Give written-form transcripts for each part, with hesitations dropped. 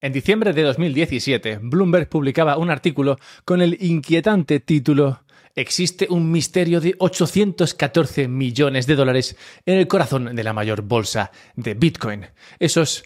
En diciembre de 2017, Bloomberg publicaba un artículo con el inquietante título «Existe un misterio de 814 millones de dólares en el corazón de la mayor bolsa de Bitcoin». Esos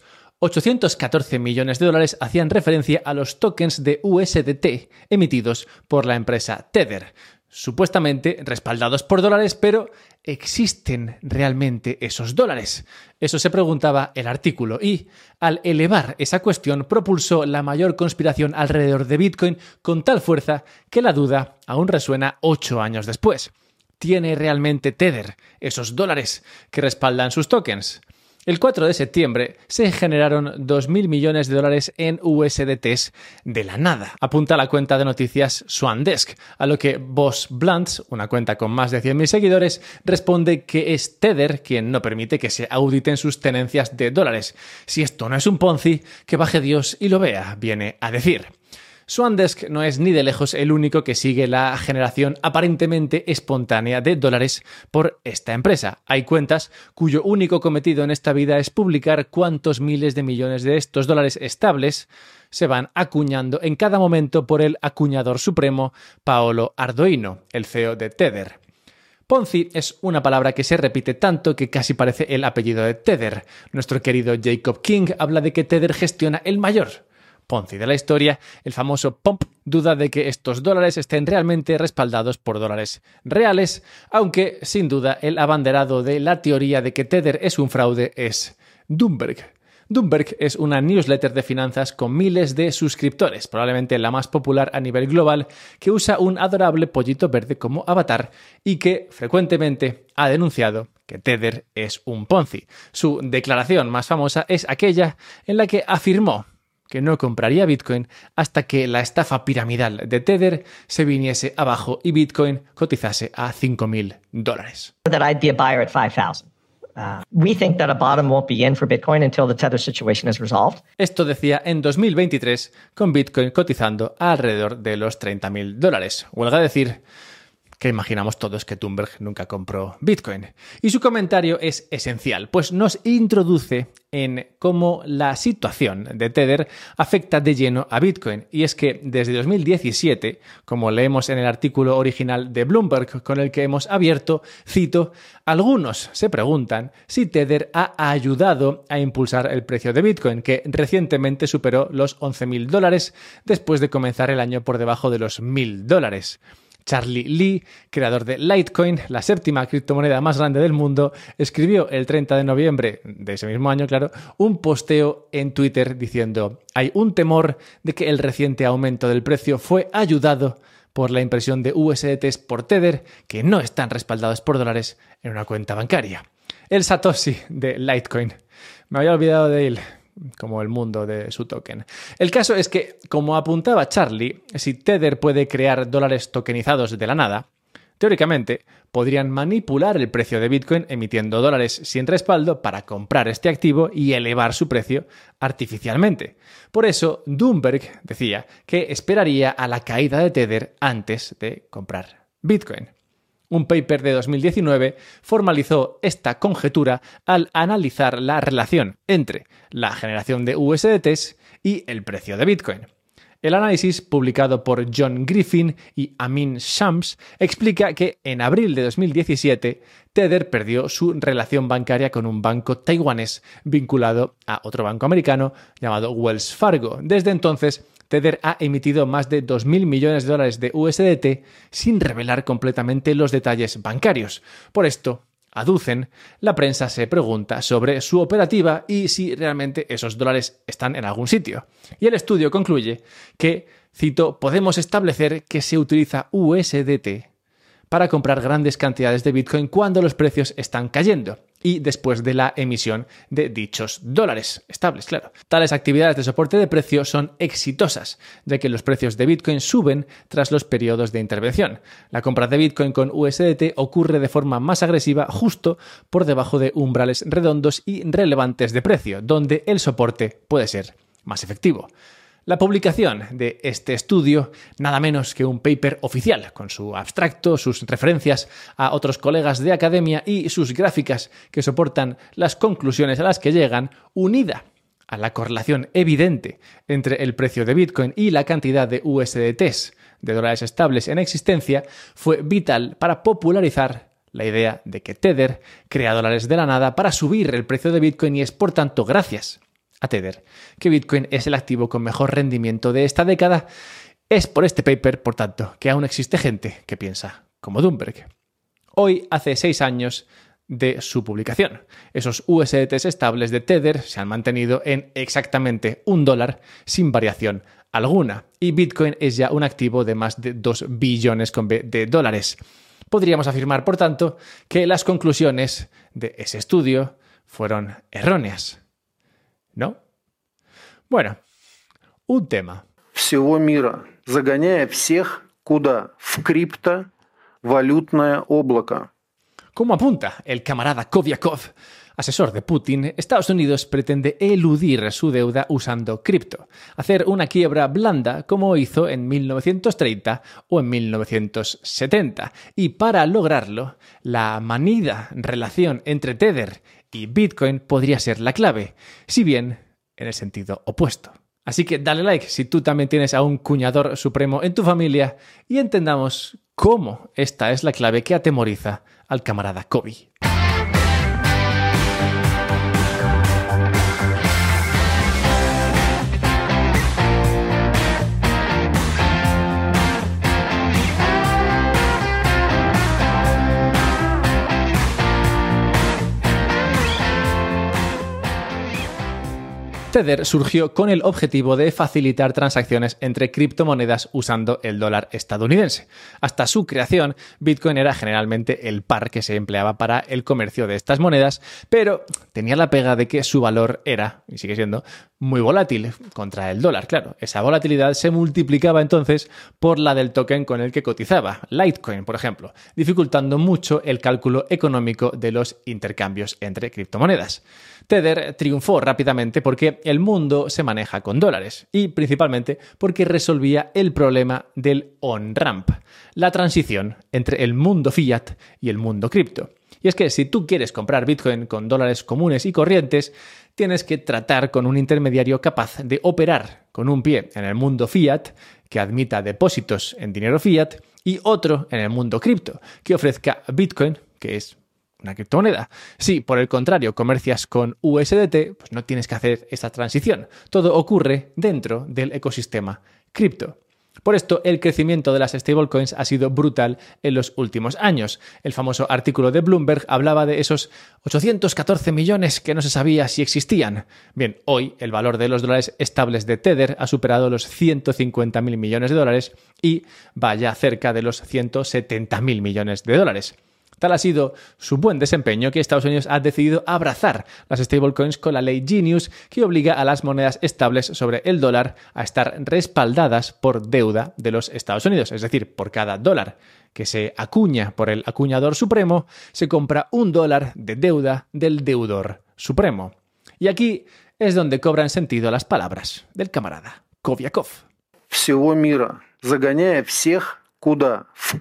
814 millones de dólares hacían referencia a los tokens de USDT emitidos por la empresa Tether, supuestamente respaldados por dólares, pero ¿existen realmente esos dólares? Eso se preguntaba el artículo y, al elevar esa cuestión, propulsó la mayor conspiración alrededor de Bitcoin con tal fuerza que la duda aún resuena 8 años después. ¿Tiene realmente Tether esos dólares que respaldan sus tokens? El 4 de septiembre se generaron 2.000 millones de dólares en USDTs de la nada, apunta la cuenta de noticias SwanDesk, a lo que Boss Blunts, una cuenta con más de 100.000 seguidores, responde que es Tether quien no permite que se auditen sus tenencias de dólares. Si esto no es un Ponzi, que baje Dios y lo vea, viene a decir. SwanDesk no es ni de lejos el único que sigue la generación aparentemente espontánea de dólares por esta empresa. Hay cuentas cuyo único cometido en esta vida es publicar cuántos miles de millones de estos dólares estables se van acuñando en cada momento por el acuñador supremo Paolo Ardoino, el CEO de Tether. Ponzi es una palabra que se repite tanto que casi parece el apellido de Tether. Nuestro querido Jacob King habla de que Tether gestiona el mayor Ponzi de la historia. El famoso Pomp duda de que estos dólares estén realmente respaldados por dólares reales, aunque sin duda el abanderado de la teoría de que Tether es un fraude es Bloomberg. Bloomberg es una newsletter de finanzas con miles de suscriptores, probablemente la más popular a nivel global, que usa un adorable pollito verde como avatar y que frecuentemente ha denunciado que Tether es un Ponzi. Su declaración más famosa es aquella en la que afirmó que no compraría Bitcoin hasta que la estafa piramidal de Tether se viniese abajo y Bitcoin cotizase a $5.000. That I'd be a buyer at 5,000. We think that a bottom won't begin for Bitcoin until the Tether situation is resolved. Esto decía en 2023, con Bitcoin cotizando alrededor de los $30.000. Huelga decir que imaginamos todos que Thunberg nunca compró Bitcoin. Y su comentario es esencial, pues nos introduce en cómo la situación de Tether afecta de lleno a Bitcoin. Y es que desde 2017, como leemos en el artículo original de Bloomberg con el que hemos abierto, cito, algunos se preguntan si Tether ha ayudado a impulsar el precio de Bitcoin, que recientemente superó los $11.000 después de comenzar el año por debajo de los $1.000. Charlie Lee, creador de Litecoin, la séptima criptomoneda más grande del mundo, escribió el 30 de noviembre de ese mismo año, claro, un posteo en Twitter diciendo: hay un temor de que el reciente aumento del precio fue ayudado por la impresión de USDTs por Tether que no están respaldados por dólares en una cuenta bancaria. El Satoshi de Litecoin. Me había olvidado de él, como el mundo de su token. El caso es que, como apuntaba Charlie, si Tether puede crear dólares tokenizados de la nada, teóricamente podrían manipular el precio de Bitcoin emitiendo dólares sin respaldo para comprar este activo y elevar su precio artificialmente. Por eso, Bloomberg decía que esperaría a la caída de Tether antes de comprar Bitcoin. Un paper de 2019 formalizó esta conjetura al analizar la relación entre la generación de USDTs y el precio de Bitcoin. El análisis, publicado por John Griffin y Amin Shams, explica que en abril de 2017 Tether perdió su relación bancaria con un banco taiwanés vinculado a otro banco americano llamado Wells Fargo. Desde entonces, Tether ha emitido más de 2.000 millones de dólares de USDT sin revelar completamente los detalles bancarios. Por esto, aducen, la prensa se pregunta sobre su operativa y si realmente esos dólares están en algún sitio. Y el estudio concluye que, cito, podemos establecer que se utiliza USDT para comprar grandes cantidades de Bitcoin cuando los precios están cayendo y después de la emisión de dichos dólares estables, claro. Tales actividades de soporte de precio son exitosas, ya que los precios de Bitcoin suben tras los periodos de intervención. La compra de Bitcoin con USDT ocurre de forma más agresiva justo por debajo de umbrales redondos y relevantes de precio, donde el soporte puede ser más efectivo. La publicación de este estudio, nada menos que un paper oficial, con su abstracto, sus referencias a otros colegas de academia y sus gráficas que soportan las conclusiones a las que llegan, unida a la correlación evidente entre el precio de Bitcoin y la cantidad de USDTs, de dólares estables en existencia, fue vital para popularizar la idea de que Tether crea dólares de la nada para subir el precio de Bitcoin y es, por tanto, gracias a Tether que Bitcoin es el activo con mejor rendimiento de esta década. Es por este paper, por tanto, que aún existe gente que piensa como Bloomberg. Hoy hace 6 años de su publicación. Esos USDTs estables de Tether se han mantenido en exactamente $1 sin variación alguna. Y Bitcoin es ya un activo de más de 2 billones de dólares. Podríamos afirmar, por tanto, que las conclusiones de ese estudio fueron erróneas, ¿no? Bueno, un tema. Всего мира, загоняя всех куда? В криптовалютное облако. Como apunta el camarada Kovyakov, asesor de Putin, Estados Unidos pretende eludir su deuda usando cripto, hacer una quiebra blanda como hizo en 1930 o en 1970. Y para lograrlo, la manida relación entre Tether y Bitcoin podría ser la clave, si bien en el sentido opuesto. Así que dale like si tú también tienes a un cuñador supremo en tu familia y entendamos cómo esta es la clave que atemoriza al camarada Kobe. Tether surgió con el objetivo de facilitar transacciones entre criptomonedas usando el dólar estadounidense. Hasta su creación, Bitcoin era generalmente el par que se empleaba para el comercio de estas monedas, pero tenía la pega de que su valor era, y sigue siendo, muy volátil contra el dólar. Claro, esa volatilidad se multiplicaba entonces por la del token con el que cotizaba, Litecoin, por ejemplo, dificultando mucho el cálculo económico de los intercambios entre criptomonedas. Tether triunfó rápidamente porque el mundo se maneja con dólares y principalmente porque resolvía el problema del on-ramp, la transición entre el mundo fiat y el mundo cripto. Y es que si tú quieres comprar Bitcoin con dólares comunes y corrientes, tienes que tratar con un intermediario capaz de operar con un pie en el mundo fiat, que admita depósitos en dinero fiat, y otro en el mundo cripto, que ofrezca Bitcoin, que es una criptomoneda. Si, por el contrario, comercias con USDT, pues no tienes que hacer esta transición. Todo ocurre dentro del ecosistema cripto. Por esto, el crecimiento de las stablecoins ha sido brutal en los últimos años. El famoso artículo de Bloomberg hablaba de esos 814 millones que no se sabía si existían. Bien, hoy el valor de los dólares estables de Tether ha superado los 150.000 millones de dólares y va ya cerca de los 170.000 millones de dólares. Tal ha sido su buen desempeño que Estados Unidos ha decidido abrazar las stablecoins con la ley Genius, que obliga a las monedas estables sobre el dólar a estar respaldadas por deuda de los Estados Unidos. Es decir, por cada dólar que se acuña por el acuñador supremo, se compra $1 de deuda del deudor supremo. Y aquí es donde cobran sentido las palabras del camarada Kovyakov. Всего мира, загоняя всех куда? В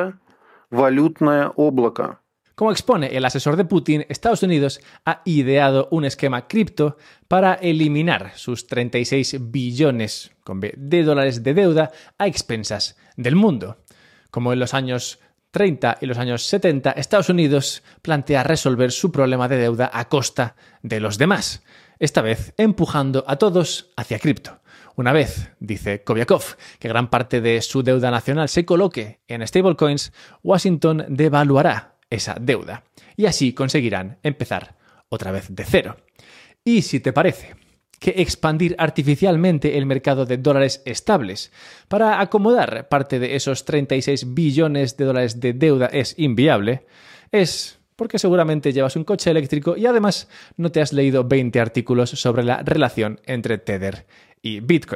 криптовалютное облако. Como expone el asesor de Putin, Estados Unidos ha ideado un esquema cripto para eliminar sus 36 billones de dólares de deuda a expensas del mundo. Como en los años 30 y los años 70, Estados Unidos plantea resolver su problema de deuda a costa de los demás, esta vez empujando a todos hacia cripto. Una vez, dice Kovyakov, que gran parte de su deuda nacional se coloque en stablecoins, Washington devaluará esa deuda y así conseguirán empezar otra vez de cero. Y si te parece que expandir artificialmente el mercado de dólares estables para acomodar parte de esos 36 billones de dólares de deuda es inviable, es porque seguramente llevas un coche eléctrico y además no te has leído 20 artículos sobre la relación entre Tether y Bitcoin.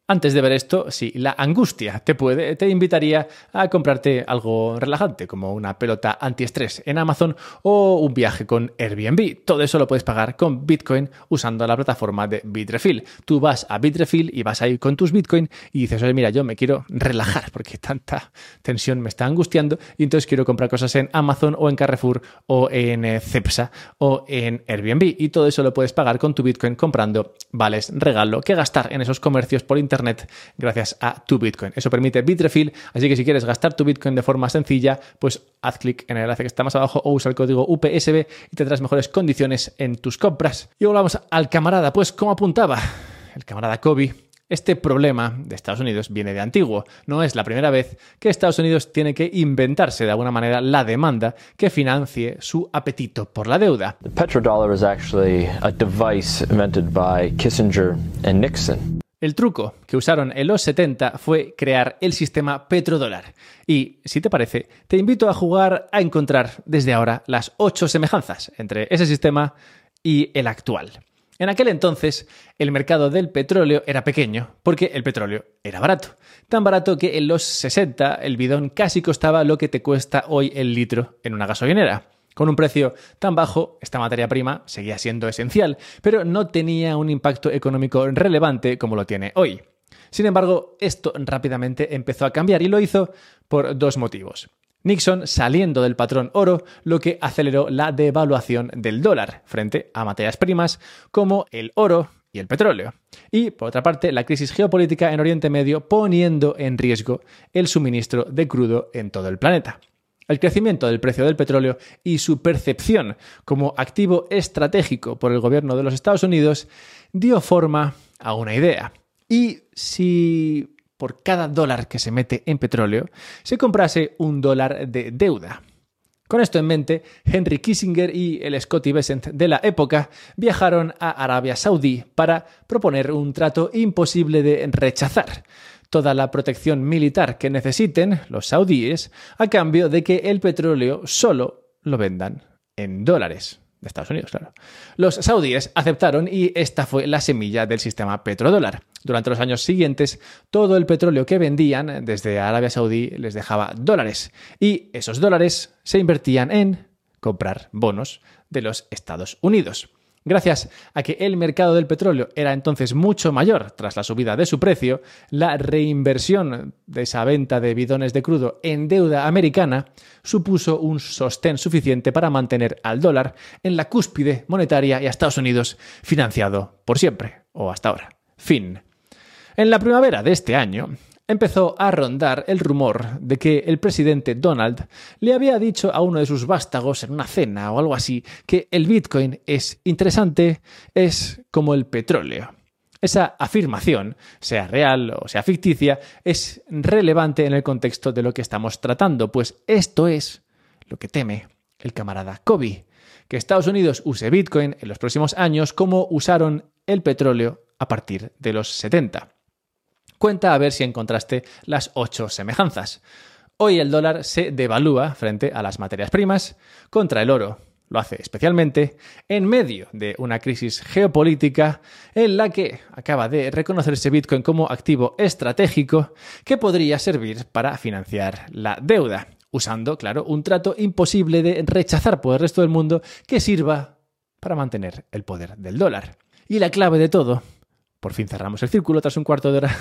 Antes de ver esto, sí, la angustia te invitaría a comprarte algo relajante, como una pelota antiestrés en Amazon o un viaje con Airbnb. Todo eso lo puedes pagar con Bitcoin usando la plataforma de Bitrefill. Tú vas a Bitrefill y vas ahí con tus Bitcoin y dices, oye, mira, yo me quiero relajar porque tanta tensión me está angustiando y entonces quiero comprar cosas en Amazon o en Carrefour o en Cepsa o en Airbnb. Y todo eso lo puedes pagar con tu Bitcoin comprando vales regalo que gastar en esos comercios por internet gracias a tu Bitcoin. Eso permite Bitrefill, así que si quieres gastar tu Bitcoin de forma sencilla, pues haz clic en el enlace que está más abajo o usa el código UPSB y tendrás mejores condiciones en tus compras. Y volvamos al camarada, pues como apuntaba el camarada Kobe, este problema de Estados Unidos viene de antiguo. No es la primera vez que Estados Unidos tiene que inventarse de alguna manera la demanda que financie su apetito por la deuda. The petrodollar is actually a device invented by Kissinger and Nixon. El truco que usaron en los 70 fue crear el sistema petrodólar. Y, si te parece, te invito a jugar a encontrar desde ahora las 8 semejanzas entre ese sistema y el actual. En aquel entonces, el mercado del petróleo era pequeño porque el petróleo era barato. Tan barato que en los 60 el bidón casi costaba lo que te cuesta hoy el litro en una gasolinera. Con un precio tan bajo, esta materia prima seguía siendo esencial, pero no tenía un impacto económico relevante como lo tiene hoy. Sin embargo, esto rápidamente empezó a cambiar y lo hizo por 2 motivos. Nixon saliendo del patrón oro, lo que aceleró la devaluación del dólar frente a materias primas como el oro y el petróleo. Y, por otra parte, la crisis geopolítica en Oriente Medio poniendo en riesgo el suministro de crudo en todo el planeta. El crecimiento del precio del petróleo y su percepción como activo estratégico por el gobierno de los Estados Unidos dio forma a una idea. ¿Y si por cada dólar que se mete en petróleo se comprase $1 de deuda? Con esto en mente, Henry Kissinger y el Scotty Bessent de la época viajaron a Arabia Saudí para proponer un trato imposible de rechazar: toda la protección militar que necesiten los saudíes a cambio de que el petróleo solo lo vendan en dólares. De Estados Unidos, claro. Los saudíes aceptaron y esta fue la semilla del sistema petrodólar. Durante los años siguientes, todo el petróleo que vendían desde Arabia Saudí les dejaba dólares y esos dólares se invertían en comprar bonos de los Estados Unidos. Gracias a que el mercado del petróleo era entonces mucho mayor tras la subida de su precio, la reinversión de esa venta de bidones de crudo en deuda americana supuso un sostén suficiente para mantener al dólar en la cúspide monetaria y a Estados Unidos financiado por siempre, o hasta ahora. Fin. En la primavera de este año empezó a rondar el rumor de que el presidente Donald le había dicho a uno de sus vástagos en una cena o algo así que el Bitcoin es interesante, es como el petróleo. Esa afirmación, sea real o sea ficticia, es relevante en el contexto de lo que estamos tratando, pues esto es lo que teme el camarada Kobe, que Estados Unidos use Bitcoin en los próximos años como usaron el petróleo a partir de los 70. Cuenta a ver si encontraste las 8 semejanzas. Hoy el dólar se devalúa frente a las materias primas contra el oro. Lo hace especialmente en medio de una crisis geopolítica en la que acaba de reconocerse Bitcoin como activo estratégico que podría servir para financiar la deuda, usando, claro, un trato imposible de rechazar por el resto del mundo que sirva para mantener el poder del dólar. Y la clave de todo, por fin cerramos el círculo tras un cuarto de hora,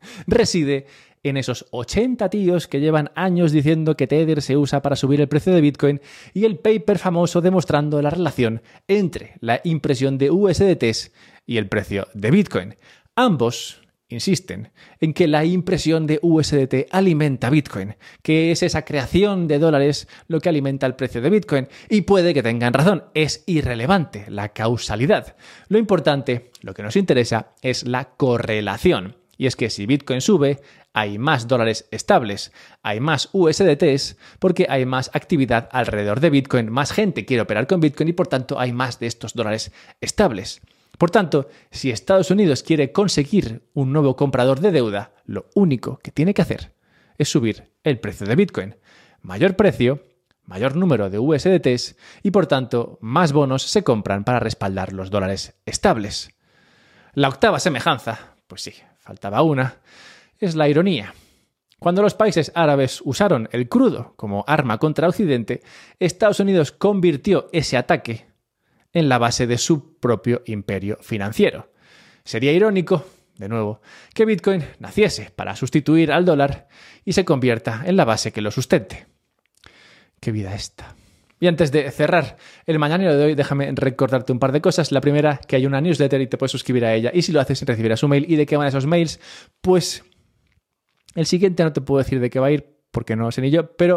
reside en esos 80 tíos que llevan años diciendo que Tether se usa para subir el precio de Bitcoin y el paper famoso demostrando la relación entre la impresión de USDTs y el precio de Bitcoin. Ambos insisten en que la impresión de USDT alimenta Bitcoin, que es esa creación de dólares lo que alimenta el precio de Bitcoin, y puede que tengan razón, es irrelevante la causalidad. Lo importante, lo que nos interesa, es la correlación, y es que si Bitcoin sube, hay más dólares estables, hay más USDTs, porque hay más actividad alrededor de Bitcoin, más gente quiere operar con Bitcoin y por tanto hay más de estos dólares estables. Por tanto, si Estados Unidos quiere conseguir un nuevo comprador de deuda, lo único que tiene que hacer es subir el precio de Bitcoin. Mayor precio, mayor número de USDTs y, por tanto, más bonos se compran para respaldar los dólares estables. La octava semejanza, pues sí, faltaba una, es la ironía. Cuando los países árabes usaron el crudo como arma contra Occidente, Estados Unidos convirtió ese ataque en la base de su propio imperio financiero. Sería irónico, de nuevo, que Bitcoin naciese para sustituir al dólar y se convierta en la base que lo sustente. ¡Qué vida esta! Y antes de cerrar el mañanero de hoy, déjame recordarte un par de cosas. La primera, que hay una newsletter y te puedes suscribir a ella. Y si lo haces, recibirás un mail. ¿Y de qué van esos mails? Pues el siguiente no te puedo decir de qué va a ir, porque no sé ni yo, pero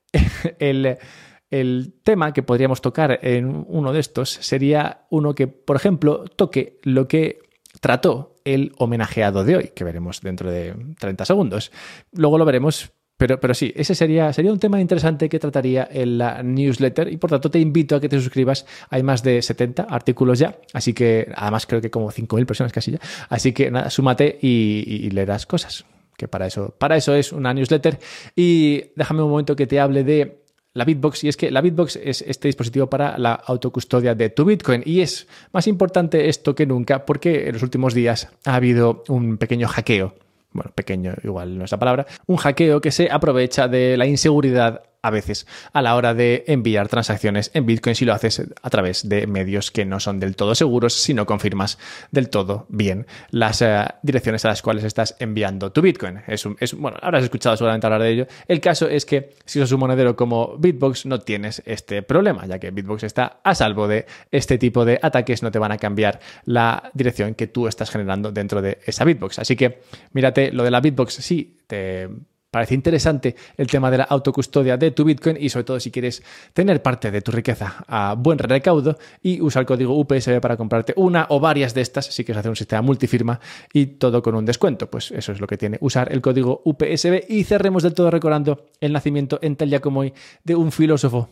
el tema que podríamos tocar en uno de estos sería uno que, por ejemplo, toque lo que trató el homenajeado de hoy, que veremos dentro de 30 segundos. Luego lo veremos. Pero sí, ese sería un tema interesante que trataría en la newsletter y por tanto te invito a que te suscribas. Hay más de 70 artículos ya, así que además creo que como 5.000 personas casi ya. Así que nada, súmate y leerás cosas, que para eso es una newsletter. Y déjame un momento que te hable de la Bitbox, y es que la Bitbox es este dispositivo para la autocustodia de tu Bitcoin y es más importante esto que nunca porque en los últimos días ha habido un pequeño hackeo. Bueno, pequeño igual no es la palabra, un hackeo que se aprovecha de la inseguridad a veces a la hora de enviar transacciones en Bitcoin si lo haces a través de medios que no son del todo seguros, si no confirmas del todo bien las direcciones a las cuales estás enviando tu Bitcoin. Bueno, habrás escuchado seguramente hablar de ello. El caso es que si sos un monedero como Bitbox no tienes este problema, ya que Bitbox está a salvo de este tipo de ataques, no te van a cambiar la dirección que tú estás generando dentro de esa Bitbox. Así que mírate lo de la Bitbox si te parece interesante el tema de la autocustodia de tu Bitcoin y sobre todo si quieres tener parte de tu riqueza a buen recaudo y usar el código UPSB para comprarte una o varias de estas si quieres hacer un sistema multifirma y todo con un descuento. Pues eso es lo que tiene usar el código UPSB. Y cerremos del todo recordando el nacimiento en tal día como hoy de un filósofo,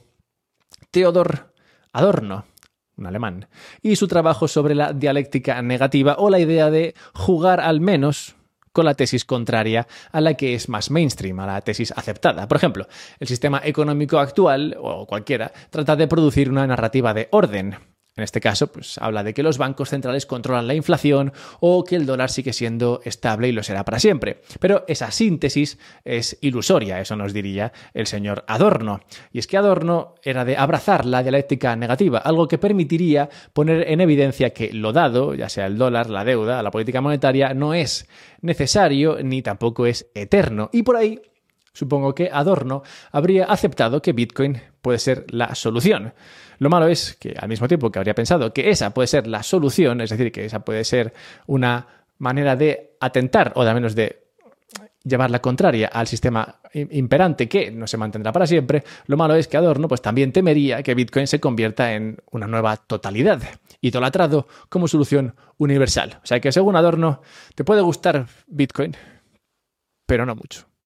Theodor Adorno, un alemán, y su trabajo sobre la dialéctica negativa o la idea de jugar al menos con la tesis contraria a la que es más mainstream, a la tesis aceptada. Por ejemplo, el sistema económico actual, o cualquiera, trata de producir una narrativa de orden. En este caso, pues habla de que los bancos centrales controlan la inflación o que el dólar sigue siendo estable y lo será para siempre. Pero esa síntesis es ilusoria, eso nos diría el señor Adorno. Y es que Adorno era de abrazar la dialéctica negativa, algo que permitiría poner en evidencia que lo dado, ya sea el dólar, la deuda, la política monetaria, no es necesario ni tampoco es eterno. Y por ahí supongo que Adorno habría aceptado que Bitcoin puede ser la solución. Lo malo es que al mismo tiempo que habría pensado que esa puede ser la solución, es decir, que esa puede ser una manera de atentar o de al menos de llevar la contraria al sistema imperante que no se mantendrá para siempre, lo malo es que Adorno pues también temería que Bitcoin se convierta en una nueva totalidad, idolatrado como solución universal. O sea que según Adorno te puede gustar Bitcoin, pero no mucho.